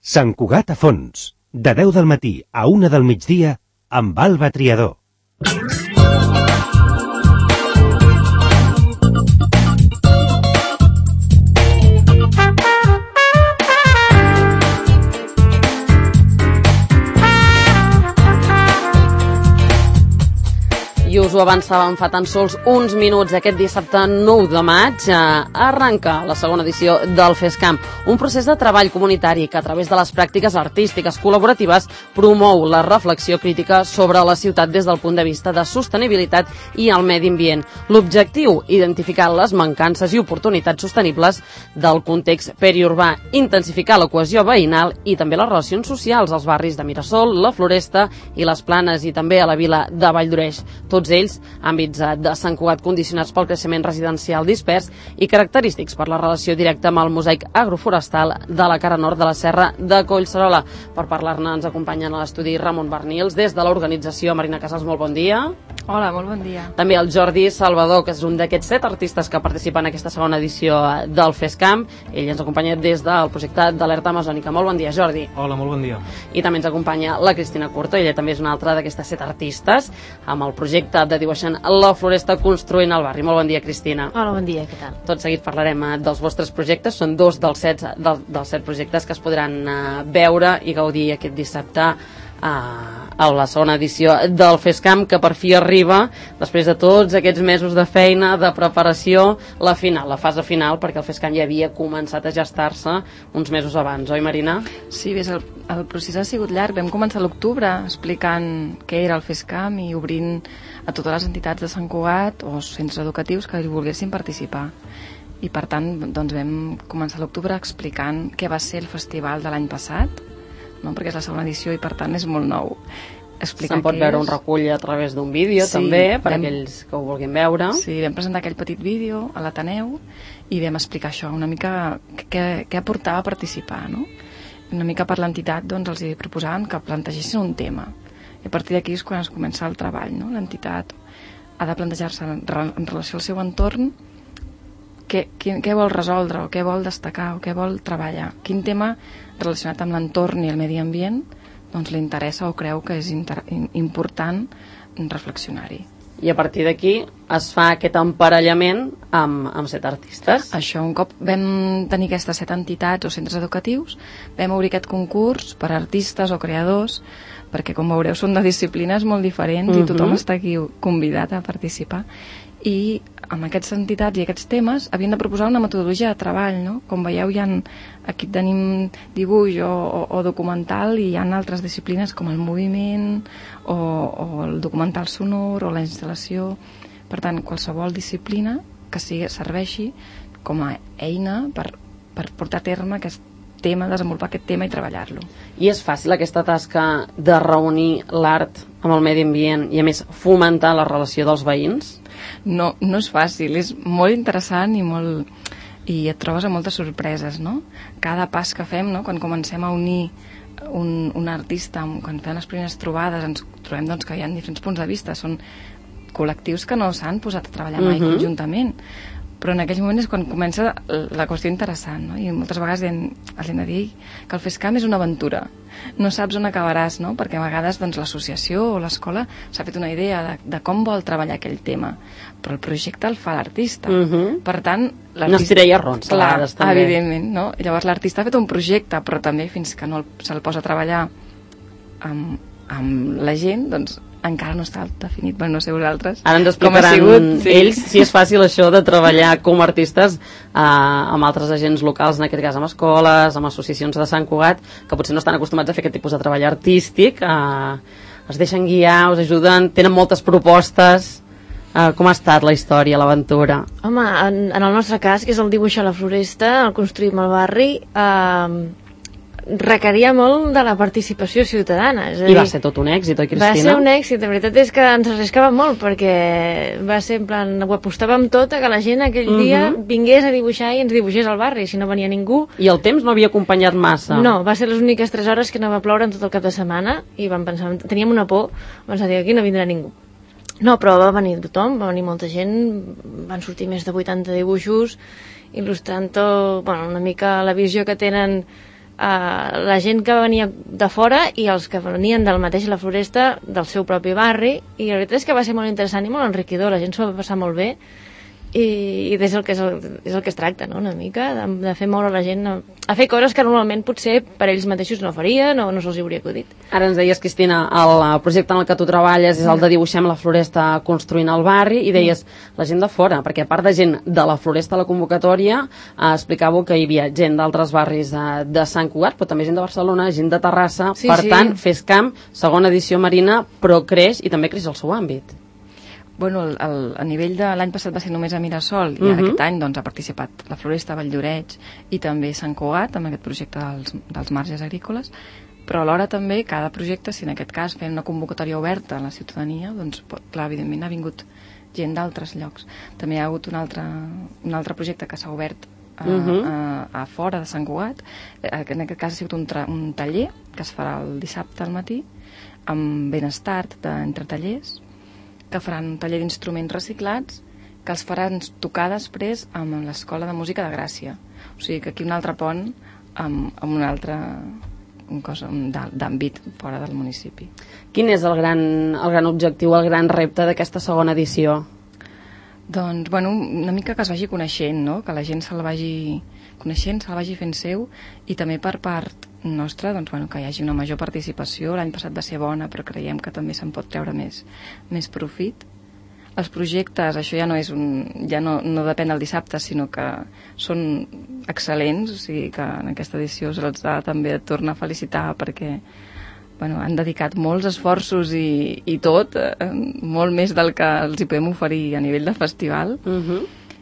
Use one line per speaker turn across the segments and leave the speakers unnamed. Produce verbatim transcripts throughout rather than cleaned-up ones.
Sant Cugat a fons, de deu del matí a una del migdia, amb Alba Triador.
I us ho avançàvem fa tan sols uns minuts. Aquest dissabte nou de maig eh, arrenca la segona edició del FESCAM, un procés de treball comunitari que a través de les pràctiques artístiques col·laboratives promou la reflexió crítica sobre la ciutat des del punt de vista de sostenibilitat i el medi ambient. L'objectiu, identificar les mancances i oportunitats sostenibles del context periurbà, intensificar la cohesió veïnal i també les relacions socials als barris de Mirasol, la Floresta i les Planes i també a la vila de Valldoreix. Tots ells àmbits de Sant Cugat condicionats pel creixement residencial dispers i característics per la relació directa amb el mosaic agroforestal de la cara nord de la serra de Collserola. Per parlar-ne ens acompanyen a l'estudi Ramon Bernils, des de l'organització. Marina Casals, molt bon dia.
Hola, molt bon dia.
També el Jordi Salvador, que és un d'aquests set artistes que participen en aquesta segona edició del FESCAM. Ell ens acompanya des del projecte d'Alerta Amazònica. Molt bon dia, Jordi.
Hola, molt bon dia.
I també ens acompanya la Cristina Curto, ella també és una altra d'aquestes set artistes, amb el projecte de Dibuixant la Floresta construint el barri. Molt bon dia, Cristina.
Hola, bon dia, què tal?
Tot seguit parlarem eh, dels vostres projectes. Són dos dels set, del, dels set projectes que es podran eh, veure i gaudir aquest dissabte a la segona edició del FESCAM, que per fi arriba després de tots aquests mesos de feina, de preparació, la final, la fase final, perquè el FESCAM ja havia començat a gestar-se uns mesos abans, oi, Marina?
Sí, bé, el, el procés ha sigut llarg. Vam començar a l'octubre explicant què era el FESCAM i obrint a totes les entitats de Sant Cugat o centres educatius que hi volguessin participar. I per tant, doncs, vam començar a l'octubre explicant què va ser el festival de l'any passat, no? Perquè és la segona edició i per tant és molt nou.
Se'n pot veure un recull a través d'un vídeo, sí, també, per vam, aquells que ho vulguin veure.
Sí, vam presentar aquell petit vídeo a l'Ateneu i vam explicar això, una mica què, què aportava a participar, no? Una mica per l'entitat, doncs, els hi proposàvem que plantegessin un tema. I a partir d'aquí és quan es comença el treball, no? L'entitat ha de plantejar-se en relació al seu entorn què, què, què vol resoldre o què vol destacar o què vol treballar, quin tema relacionat amb l'entorn i el medi ambient doncs li interessa o creu que és inter important reflexionar-hi.
I a partir d'aquí es fa aquest emparellament amb, amb set artistes.
Això, un cop vam tenir aquestes set entitats o centres educatius, vam obrir aquest concurs per a artistes o creadors, perquè com veureu són de disciplines molt diferents uh-huh. i tothom està aquí convidat a participar. I amb aquestes entitats i aquests temes havien de proposar una metodologia de treball, no? Com veieu, hi ha, aquí tenim dibuix o, o, o documental i hi ha altres disciplines com el moviment o, o el documental sonor o la instal·lació. Per tant, qualsevol disciplina que sigui, serveixi com a eina per, per portar a terme aquest tema, desenvolupar aquest tema i treballar-lo.
I és fàcil aquesta tasca de reunir l'art amb el medi ambient i a més fomentar la relació dels veïns?
No, no és fàcil, és molt interessant i molt... i et trobes amb moltes sorpreses, no? Cada pas que fem, no? Quan comencem a unir un, un artista, quan fem les primeres trobades ens trobem doncs, que hi ha diferents punts de vista, són col·lectius que no s'han posat a treballar mai uh-huh. conjuntament, però en aquells moments és quan comença la qüestió interessant, no? I moltes vegades hem, els hem de dir que el FESCAM és una aventura, no saps on acabaràs, no? Perquè a vegades doncs, l'associació o l'escola s'ha fet una idea de, de com vol treballar aquell tema, però el projecte el fa l'artista. Uh-huh. Per tant,
no es tira llarrons, a vegades, també.
Evidentment, no? Llavors l'artista ha fet un projecte, però també fins que no se'l posa a treballar amb, amb la gent, doncs encara no està definit, però no sé vosaltres.
Ara ens explicaran sigut, sí. ells si és fàcil això de treballar com a artistes eh, amb altres agents locals, en aquest cas amb escoles, amb associacions de Sant Cugat, que potser no estan acostumats a fer aquest tipus de treball artístic, eh, es deixen guiar, us ajuden, tenen moltes propostes. Eh, com ha estat la història, l'aventura?
Home, en, en el nostre cas, que és el dibuixar la floresta, el construïm al barri, eh, requeria molt de la participació ciutadana. És a dir,
i va ser tot un èxit, oi, Cristina?
Va ser un èxit, la veritat és que ens arriscàvem molt, perquè va ser en plan, ho apostàvem tot a que la gent aquell uh-huh. dia vingués a dibuixar i ens dibuixés al barri, si no venia ningú.
I el temps no havia acompanyat massa?
No, va ser les úniques tres hores que no va ploure en tot el cap de setmana, i vam pensar, teníem una por, vam dir, aquí no vindrà ningú. No, però va venir tothom, va venir molta gent, van sortir més de vuitanta dibuixos, il·lustrant tot, bueno, una mica la visió que tenen Uh, la gent que venia de fora i els que venien del mateix La Floresta, del seu propi barri, i la veritat és que va ser molt interessant i molt enriquidor, la gent s'ho va passar molt bé, i, i és, el que és, el, és el que es tracta, no? Una mica de, de fer moure la gent a, a fer coses que normalment potser per ells mateixos no farien o no se'ls hauria acudit.
Ara ens deies, Cristina, el projecte en el que tu treballes és el de Dibuixem la Floresta construint el barri, i deies la gent de fora, perquè a part de gent de La Floresta a la convocatòria, eh, explicàveu que hi havia gent d'altres barris eh, de Sant Cugat, però també gent de Barcelona, gent de Terrassa,
sí,
per
sí.
tant, FESCAM, segona edició Marina, però creix i també creix el seu àmbit.
Bueno, el, el, a nivell de l'any passat va ser només a Mirasol, i
Uh-huh.
aquest any doncs, ha participat La Floresta, Valldoreix i també Sant Cugat, amb aquest projecte dels, dels marges agrícoles, però alhora també cada projecte, si en aquest cas fem una convocatòria oberta a la ciutadania, doncs pot, clar, evidentment ha vingut gent d'altres llocs. També hi ha hagut un altre, un altre projecte que s'ha obert a,
Uh-huh.
a, a fora de Sant Cugat, eh, que en aquest cas ha sigut un, tra, un taller que es farà el dissabte al matí, amb benestar d'entre tallers, que faran un taller d'instruments reciclats que els faran tocar després amb l'Escola de Música de Gràcia. O sigui que aquí un altre pont amb, amb un altre un cosa d'àmbit fora del municipi.
Quin és el gran, el gran objectiu, el gran repte d'aquesta segona edició?
Doncs, bueno, una mica que es vagi coneixent, no? Que la gent se'l vagi coneixent, se'l vagi fent seu, i també per part nostra, doncs, bueno, que hi hagi una major participació. L'any passat va ser bona, però creiem que també se'n pot treure més, més profit. Els projectes, això ja no és un, ja no, no depèn del dissabte, sinó que són excel·lents, o sigui que en aquesta edició se'ls ha també de tornar a felicitar perquè bueno, han dedicat molts esforços i, i tot, eh, molt més del que els hi podem oferir a nivell de festival.
Uh-huh.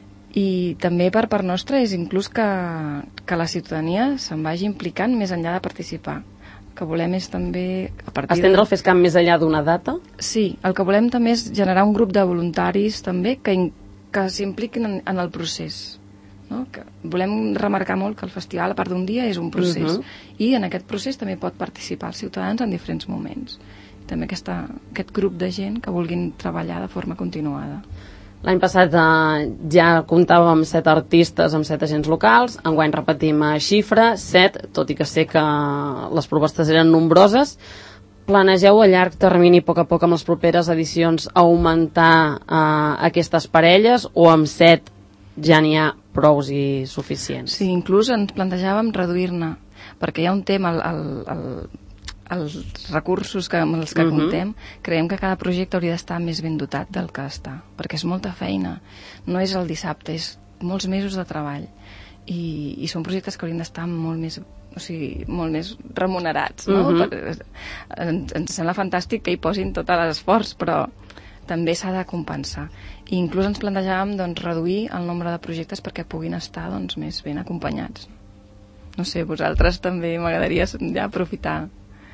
I també per part nostra és inclús que, que la ciutadania se'n vagi implicant més enllà de participar. El que volem és també... A partir
Estendre
de...
el FESCAM més enllà d'una data?
Sí, el que volem també és generar un grup de voluntaris també que, in, que s'impliquin en, en el procés. No? Que volem remarcar molt que el festival, a part d'un dia, és un procés. Uh-huh. I en aquest procés també pot participar els ciutadans en diferents moments. També aquesta, aquest grup de gent que vulguin treballar de forma continuada.
L'any passat eh, ja comptàvem amb set artistes, amb set agents locals. Enguany repetim a xifra, set, tot i que sé que les propostes eren nombroses. Planegeu a llarg termini, a poc a poc, amb les properes edicions, augmentar eh, aquestes parelles, o amb set ja n'hi ha prous i suficients?
Sí, inclús ens plantejàvem reduir-ne, perquè hi ha un tema, el, el, el, els recursos que, amb els que
Uh-huh.
comptem, creiem que cada projecte hauria d'estar més ben dotat del que està, perquè és molta feina, no és el dissabte, és molts mesos de treball, i, i són projectes que haurien d'estar molt més, o sigui, molt més remunerats, no?
Uh-huh.
Per, ens, ens sembla fantàstic que hi posin tot l'esforç, però també s'ha de compensar. I inclús ens plantejàvem doncs, reduir el nombre de projectes perquè puguin estar doncs, més ben acompanyats. No sé, vosaltres també m'agradaria ja aprofitar.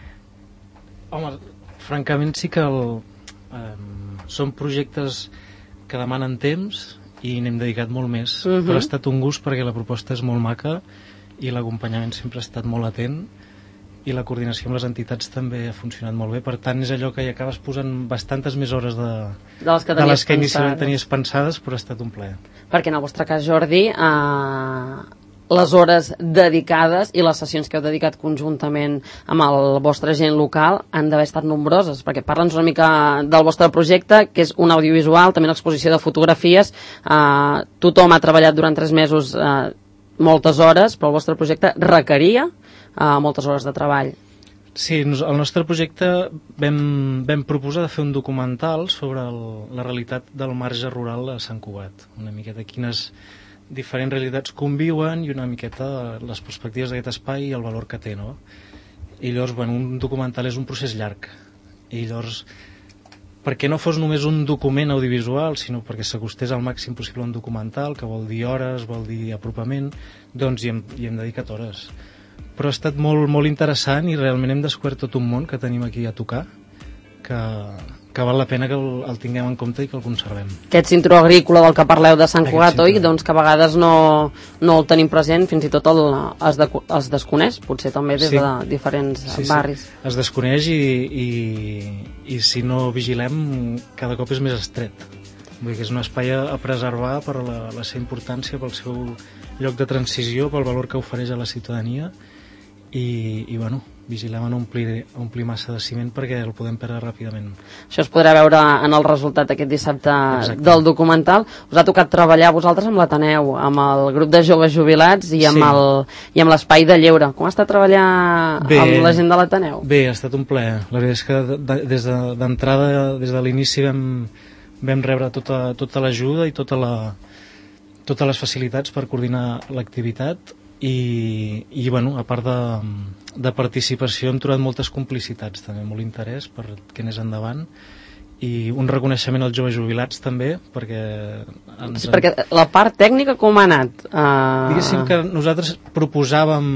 Home, francament sí que el, eh, són projectes que demanen temps i n'hem dedicat molt més,
Uh-huh.
però ha estat un gust perquè la proposta és molt maca i l'acompanyament sempre ha estat molt atent i la coordinació amb les entitats també ha funcionat molt bé, per tant és allò que hi acabes posant bastantes més hores de,
De les que
de les que
tenies
inicialment
pensades.
tenies pensades, però ha estat un plaer.
Perquè en el vostre cas, Jordi, eh, les hores dedicades i les sessions que heu dedicat conjuntament amb el vostre gent local han d'haver estat nombroses, perquè parla'ns una mica del vostre projecte, que és un audiovisual, també una exposició de fotografies. Eh, tothom ha treballat durant tres mesos eh, moltes hores, però el vostre projecte requeria eh, moltes hores de treball.
Sí, nos- el nostre projecte vam, vam proposar de fer un documental sobre el, la realitat del marge rural a Sant Cugat, una miqueta quines diferents realitats conviuen i una miqueta les perspectives d'aquest espai i el valor que té, no? I llavors, bueno, un documental és un procés llarg, i llavors perquè no fos només un document audiovisual, sinó perquè s'acostés al màxim possible a un documental, que vol dir hores, vol dir apropament, doncs hi hem, hi hem dedicat hores. Però ha estat molt, molt interessant i realment hem descobert tot un món que tenim aquí a tocar, que, que val la pena que el, el tinguem en compte i que el conservem.
Aquest cinturó agrícola del que parleu de Sant
Aquest
Cugat, oi?
cinturó.
Doncs que a vegades no, no el tenim present, fins i tot el, es, de, es desconeix, potser també des
Sí.
de diferents
Sí, sí.
barris.
Es desconeix i, i, i si no vigilem cada cop és més estret. Vull dir que és un espai a, a preservar per la, la seva importància, pel seu lloc de transició, pel valor que ofereix a la ciutadania, i, i bueno, vigilem a no omplir, a omplir massa de ciment perquè el podem perdre ràpidament.
Això es podrà veure en el resultat aquest dissabte Exacte. Del documental. Us ha tocat treballar vosaltres amb l'Ateneu, amb el grup de joves jubilats i amb, sí. el, i amb l'espai de lleure. Com ha estat treballar bé, amb la gent de l'Ateneu?
Bé, ha estat un plaer. La veritat és que de, de, des d'entrada, de, des de l'inici vam, vam rebre tota, tota l'ajuda i tota la, totes les facilitats per coordinar l'activitat. I, i bueno, a part de, de participació hem trobat moltes complicitats també, molt interès per què anés endavant i un reconeixement als joves jubilats també perquè, ens...
sí, perquè la part tècnica com ha anat? Uh...
Diguéssim que nosaltres proposàvem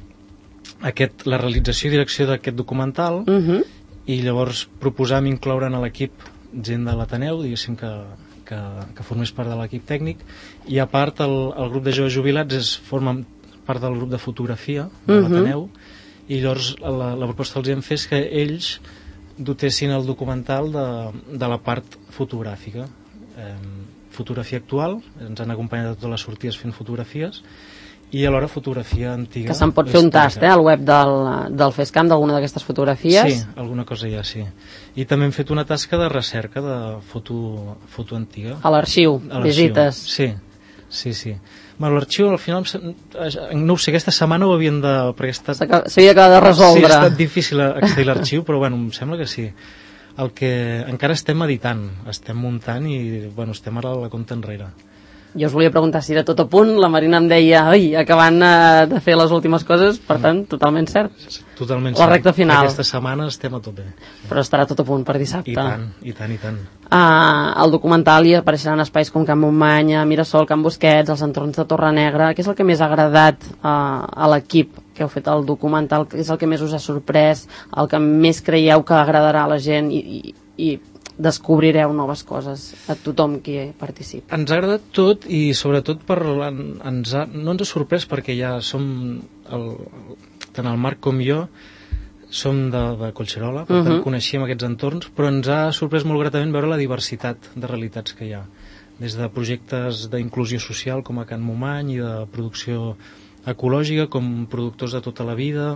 aquest, la realització i direcció d'aquest documental
uh -huh.
i llavors proposàvem incloure en l'equip gent de l'Ateneu, diguéssim que que, que formés part de l'equip tècnic i a part el, el grup de joves jubilats es forma part del grup de fotografia de l'Ateneu uh -huh. i llavors la, la proposta els hem fet és que ells dotessin el documental de, de la part fotogràfica eh, fotografia actual, ens han acompanyat de totes les sortides fent fotografies i alhora fotografia antiga.
Que se'n pot fer un tast, eh, al web del, del FESCAM d'alguna d'aquestes fotografies.
Sí, alguna cosa ja, sí. I també hem fet una tasca de recerca de foto, foto antiga.
A l'arxiu, visites.
Sí, sí, sí. Bueno, l'arxiu al final, no ho sé, aquesta setmana ho havien de...
S'havia acabat de resoldre.
Sí, ha estat difícil accedir a l'arxiu, però bueno, em sembla que sí. El que encara estem editant, estem muntant i bueno, estem ara a la compta enrere.
Jo us volia preguntar si era tot a punt, la Marina em deia, oi, acabant eh, de fer les últimes coses, per tant, totalment cert.
Totalment
la recta final.
Aquesta setmana estem a tope.
Però estarà tot a punt per dissabte.
I tant, i tant, i tant.
Uh, al documental hi apareixeran espais com Can Montmany, Mirasol, Can Busquets, els entorns de Torrenegra. Què és el que més ha agradat uh, a l'equip que heu fet el documental? Què és el que més us ha sorprès? El que més creieu que agradarà a la gent i... i, i descobrireu noves coses a tothom qui participa?
Ens ha agradat tot i sobretot per, ens ha, no ens ha sorprès perquè ja som el, tant el Marc com jo som de, de Collserola, per uh -huh. tant coneixíem aquests entorns, però ens ha sorprès molt gratament veure la diversitat de realitats que hi ha, des de projectes d'inclusió social com a Can Montmany i de producció ecològica com productors de tota la vida,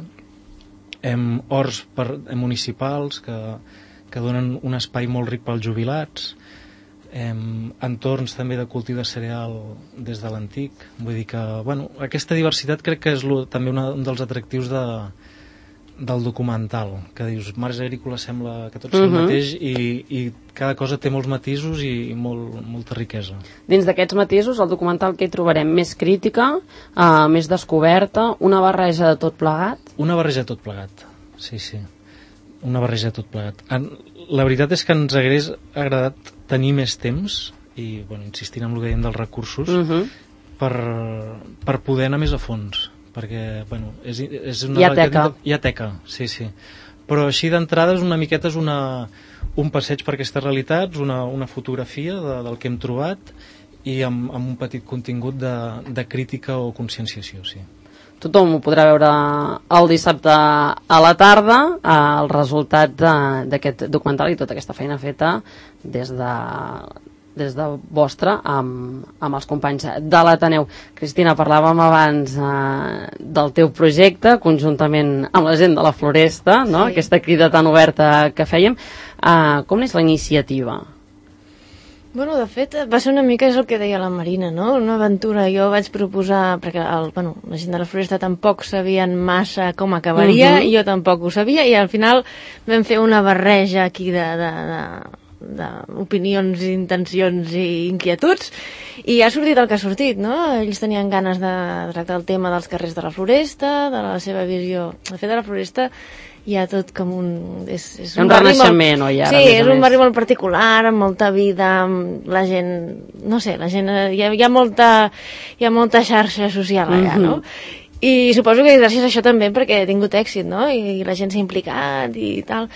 hem horts per, hem municipals que que donen un espai molt ric pels jubilats, eh, entorns també de cultiu de cereal des de l'antic. Vull dir que, bueno, aquesta diversitat crec que és lo, també una, un dels atractius de, del documental, que dius, marge agrícola sembla que tot és uh -huh. el mateix i, i cada cosa té molts matisos i, i molt, molta riquesa.
Dins d'aquests matisos, el documental que hi trobarem més crítica, uh, més descoberta, una barreja de tot plegat?
Una barreja de tot plegat, sí, sí. Una barreja de tot plegat. La veritat és que ens hagués agradat tenir més temps i, bueno, insistint en el que dèiem dels recursos uh -huh. per, per poder anar més a fons perquè, bueno, és, és una...
Hi ha teca.
Hi ha teca, sí, sí. Però així d'entrada és una miqueta és una, un passeig per aquestes realitats, una, una fotografia de, del que hem trobat i amb, amb un petit contingut de, de crítica o conscienciació, sí.
Tothom ho podrà veure el dissabte a la tarda, el resultat d'aquest documental i tota aquesta feina feta des de, des de vostra amb, amb els companys de l'Ateneu. Cristina, parlàvem abans eh, del teu projecte conjuntament amb la gent de la Floresta, no? Sí. Aquesta crida tan oberta que fèiem. Eh, com és la iniciativa?
Bueno, de fet, va ser una mica és el que deia la Marina, no? Una aventura. Jo vaig proposar, perquè el, bueno, la gent de la Floresta tampoc sabien massa com acabaria, uh -huh. i jo tampoc ho sabia, i al final vam fer una barreja aquí de, de, de, d'opinions, intencions i inquietuds, i ha sortit el que ha sortit, no? Ells tenien ganes de tractar el tema dels carrers de la Floresta, de la seva visió. De fet, de la Floresta hi ha tot com un... És, és
un, un renaixement, oi?
Sí, és un barri molt particular, amb molta vida, amb la gent... No sé, la gent... Hi ha, hi ha, molta, hi ha molta xarxa social allà, mm-hmm. no? I suposo que gràcies a això també, perquè he tingut èxit, no? I, i la gent s'ha implicat i tal.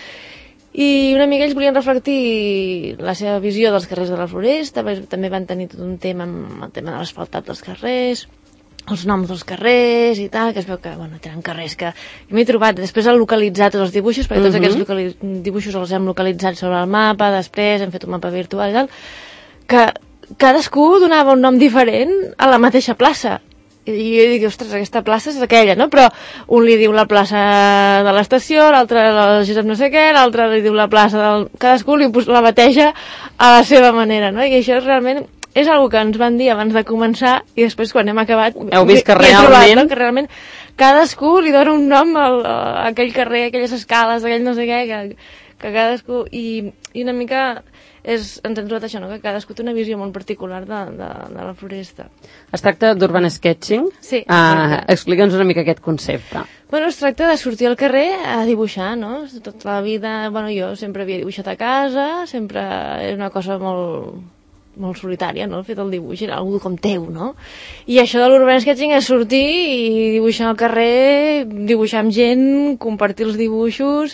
I una mica ells volien reflectir la seva visió dels carrers de la Floresta, també van tenir tot un tema amb el tema de l'asfaltat dels carrers, els noms dels carrers i tal, que es veu que, bueno, tenen carrers que... Jo m'he trobat, després he localitzat tots els dibuixos, perquè tots uh-huh. aquests locali... dibuixos els hem localitzat sobre el mapa, després hem fet un mapa virtual i tal, que cadascú donava un nom diferent a la mateixa plaça. I jo dic, ostres, aquesta plaça és aquella, no? Però un li diu la plaça de l'estació, l'altre el Josep no sé què, l'altre li diu la plaça del... Cadascú li la bateja a la seva manera, no? I això realment és una que ens van dir abans de començar i després quan hem acabat...
Heu vist que realment...
Trobat, no? Que realment cadascú li dona un nom a aquell carrer, a aquelles escales, a aquell no sé què, que, que cadascú... I, i una mica... És, ens hem trobat això, no? Que cadascú té una visió molt particular de, de, de la floresta.
Es tracta d'urban sketching?
Sí.
Uh, Explica'ns una mica aquest concepte.
Bueno, es tracta de sortir al carrer a dibuixar, no? Tota la vida, bueno, jo sempre havia dibuixat a casa, sempre és una cosa molt, molt solitària, no? El fet del dibuix, era algú com teu, no? I això de l'urban sketching és sortir i dibuixar al carrer, dibuixar amb gent, compartir els dibuixos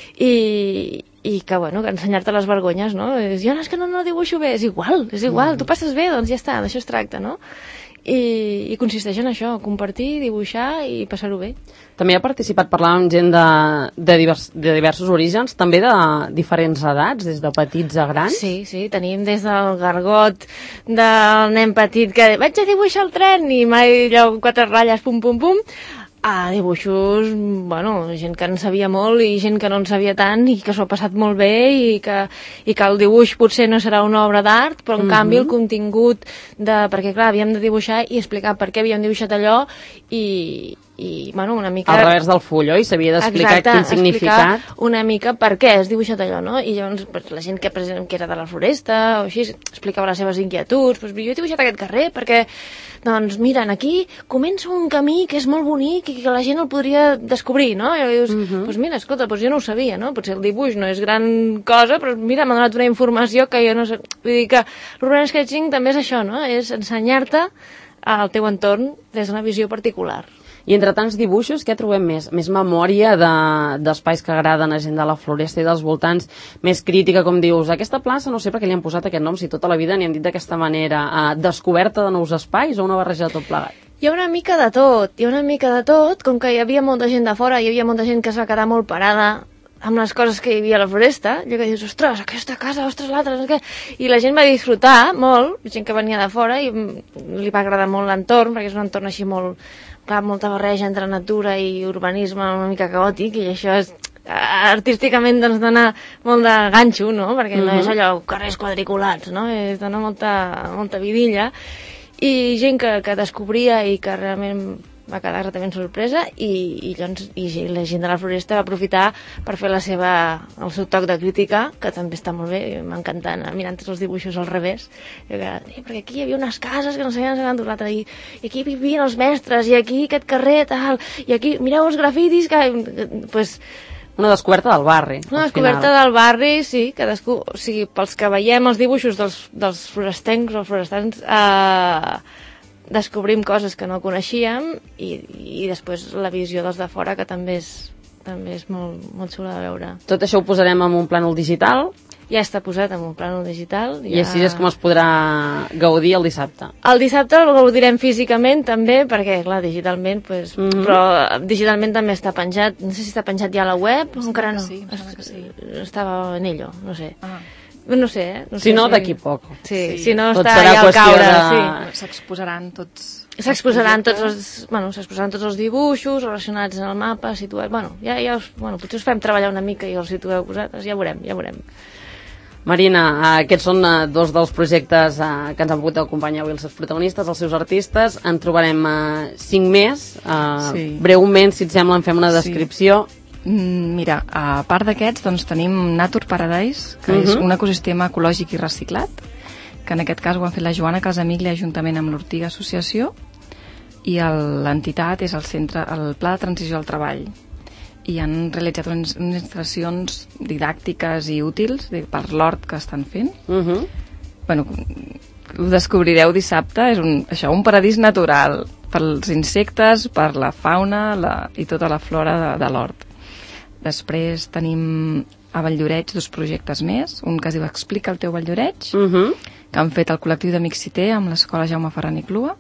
i... i que, bueno, que ensenyar-te les vergonyes, no? És, jo no, és que no, no dibuixo bé, és igual, és igual, mm. tu passes bé, doncs ja està, d'això es tracta, no? I, i consisteix en això, compartir, dibuixar i passar-ho bé.
També ha participat parlant amb gent de, de, divers, de diversos orígens, també de diferents edats, des de petits a grans?
Sí, sí, tenim des del gargot del nen petit que vaig a dibuixar el tren i mai allò quatre ratlles, pum, pum, pum, a dibuixos, bueno, gent que en sabia molt i gent que no en sabia tant i que s'ho ha passat molt bé i que, i que el dibuix potser no serà una obra d'art, però en mm-hmm. canvi el contingut de... perquè clar, havíem de dibuixar i explicar per què havíem dibuixat allò i, i bueno, una mica...
Al revés del full, oi? S'havia d'explicar quin significat.
Una mica per què has dibuixat allò, no? I llavors pues, la gent que, que era de la floresta o així, explicava les seves inquietuds, pues, jo he dibuixat aquest carrer perquè doncs mira, aquí comença un camí que és molt bonic i que la gent el podria descobrir, no? I dius, uh-huh. pues mira, escolta, pues jo no ho sabia, no? Potser el dibuix no és gran cosa, però mira, m'ha donat una informació que jo no sé... Vull dir que l'urban sketching també és això, no? És ensenyar-te al teu entorn des d'una visió particular.
I entre tants dibuixos, què trobem més? Més memòria d'espais de, que agraden a gent de la floresta i dels voltants, més crítica, com dius, aquesta plaça, no sé per què li han posat aquest nom, si tota la vida n'hi han dit d'aquesta manera, eh, descoberta de nous espais o una barreja de tot plegat?
Hi ha una mica de tot, hi ha una mica de tot, com que hi havia molta gent de fora, hi havia molta gent que es va quedar molt parada amb les coses que hi havia a la floresta, allò que dius, ostres, aquesta casa, ostres, l'altra, no sé què, i la gent va disfrutar molt, gent que venia de fora, i li va agradar molt l'entorn, perquè és un entorn així molt, clar, molta barreja entre natura i urbanisme una mica caòtic, i això és, artísticament doncs dona molt de ganxo, no?, perquè mm-hmm. no és allò carrers quadriculats, no?, és, dona molta, molta vidilla, i gent que, que descobria i que realment va quedar exactament sorpresa i, i, doncs, i la gent de la floresta va aprofitar per fer la seva, el seu toc de crítica, que també està molt bé, m'ha encantat anar mirant tots els dibuixos al revés, i que, eh, perquè aquí hi havia unes cases que no sabien on s'han l'altre, i, i aquí vivien els mestres, i aquí aquest carrer tal, i aquí mireu els grafitis, que... Pues,
una descoberta del barri.
Una descoberta final. del barri, sí, cadascú, o sigui, pels que veiem els dibuixos dels, dels florestencs o florestans, eh, descobrim coses que no coneixíem i, i després la visió dels de fora, que també és, també és molt, molt xula de veure.
Tot això ho posarem en un plànol digital?
Ja està posat en un plànol digital. Ja...
I així és com es podrà gaudir el dissabte?
El dissabte el gaudirem físicament també, perquè clar, digitalment, pues, mm-hmm. però digitalment també està penjat, no sé si està penjat ja a la web, o encara no.
Sí, que sí.
Estava en ello, no sé.
Ah.
No sé, eh? No
si
sé,
no,
si...
d'aquí poc.
Sí,
sí.
Si no
Tot
està ja al caure.
De...
Sí.
S'exposaran tots...
S'exposaran tots els, bueno, s'exposaran tots els dibuixos relacionats en el mapa, situats... Bueno, ja, ja us, bueno, potser us fem treballar una mica i els situeu vosaltres, ja veurem, ja veurem.
Marina, aquests són uh, dos dels projectes uh, que ens han pogut acompanyar avui els seus protagonistes, els seus artistes. En trobarem uh, cinc més. Uh, sí. Breument, si et sembla, en fem una descripció.
Sí. Mira, a part d'aquests doncs, tenim Nature Paradise, que uh-huh. és un ecosistema ecològic i reciclat, que en aquest cas ho han fet la Joana Casamiglia juntament amb l'Ortiga Associació, i l'entitat és el centre, el Pla de Transició al Treball, i han realitzat unes, unes instal·lacions didàctiques i útils per l'hort que estan fent. Uh-huh. Bueno, ho descobrireu dissabte, és un, això, un paradís natural pels insectes, per la fauna la, i tota la flora de, de l'hort. Després tenim a Valldoreix dos projectes més, un que es diu Explica el teu Valldoreix, uh-huh. que han fet el col·lectiu d'Amics Citer amb l'escola Jaume Ferran i Clua.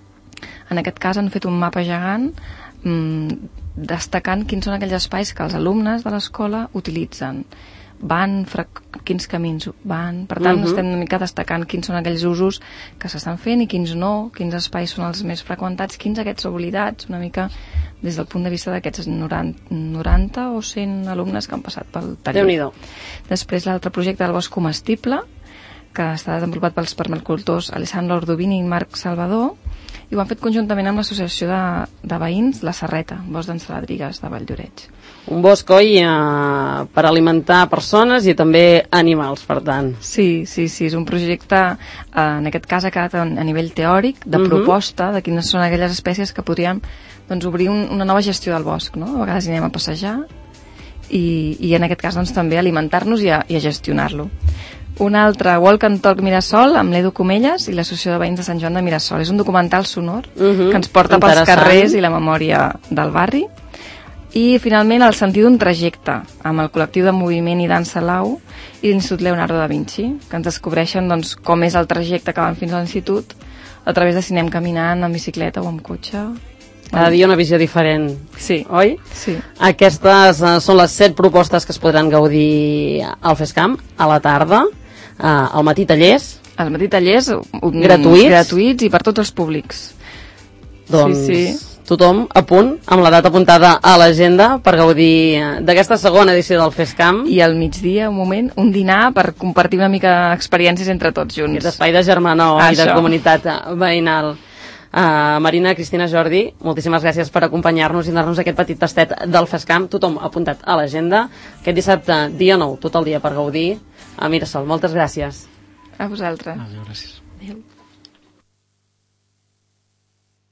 En aquest cas han fet un mapa gegant mmm, destacant quins són aquells espais que els alumnes de l'escola utilitzen. van, quins camins van. Per tant, uh-huh. estem una mica destacant quins són aquells usos que s'estan fent i quins no, quins espais són els més freqüentats, quins aquests oblidats, una mica des del punt de vista d'aquests noranta o cent alumnes que han passat pel taller.
Déu-n'hi-do.
Després l'altre projecte del bosc comestible, que està desenvolupat pels permacultors Alessandro Ordovini i Marc Salvador, i ho han fet conjuntament amb l'associació de, de veïns La Serreta, bosc d'ensaladrigues de Valldoreix.
Un bosc, oi, eh, per alimentar persones i també animals, per tant.
Sí, sí, sí, és un projecte, eh, en aquest cas ha quedat a, a nivell teòric, de uh-huh. proposta, de quines són aquelles espècies que podríem doncs, obrir un, una nova gestió del bosc, no? A vegades hi anem a passejar i, i en aquest cas doncs, també alimentar-nos i a, i a gestionar-lo. Un altre, Walk and Talk Mirasol, amb l'Edu Comelles i l'Associació de Veïns de Sant Joan de Mirasol. És un documental sonor uh-huh. que ens porta pels carrers i la memòria del barri. I, finalment, El sentir d'un trajecte, amb el col·lectiu de moviment i dansa Lau i l'Institut Leonardo da Vinci, que ens descobreixen doncs, com és el trajecte que van fins a l'institut a través de si anem caminant, en bicicleta o amb cotxe.
Cada dia una visió diferent,
sí.
oi?
Sí.
Aquestes uh, són les set propostes que es podran gaudir al FESCAM a la tarda, uh, al matí tallers.
Al matí tallers um,
gratuïts.
gratuïts i per tots els públics.
Doncs
sí, sí.
tothom a punt, amb la data apuntada a l'agenda per gaudir d'aquesta segona edició del FESCAM.
I al migdia, un moment, un dinar per compartir una mica experiències entre tots junts.
Aquest espai de germanor i de comunitat veïnal. Uh, Marina, Cristina, Jordi, moltíssimes gràcies per acompanyar-nos i donar-nos aquest petit tastet del FESCAM. Tothom apuntat a l'agenda. Aquest dissabte, dia nou, tot el dia per gaudir a Mirasol. Moltes gràcies.
A vosaltres.
Adéu, gràcies.
Adéu.